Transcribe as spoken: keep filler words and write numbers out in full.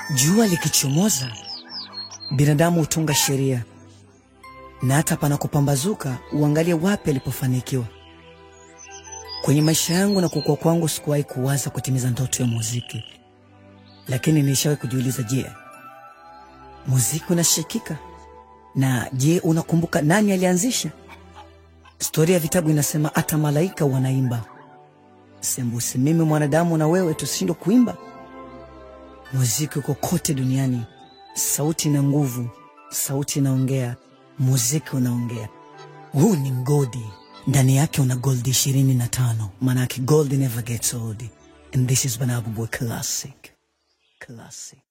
Jua likichomoza, binadamu hutunga sheria, na hata panapopambazuka uangalie wapi alipofanikiwa. Kwenye maisha yangu na kukua kwangu sikuwahi kuwaza kutimiza ndoto ya muziki, lakini nilishawahi kujiuliza, je, muziki unashikika? Na je, unakumbuka nani alianzisha? Historia ya vitabu inasema hata malaika wanaimba. Sembuse mimi mwanadamu na wewe tusindo kuimba? Muziki uko kote duniani. Sauti na nguvu, sauti inaongea, muziki unaongea. Huu ni mgodi, ndani yake una gold ishirini na tano. Manake gold never gets old. And this is Burna Boy Classic. Classic.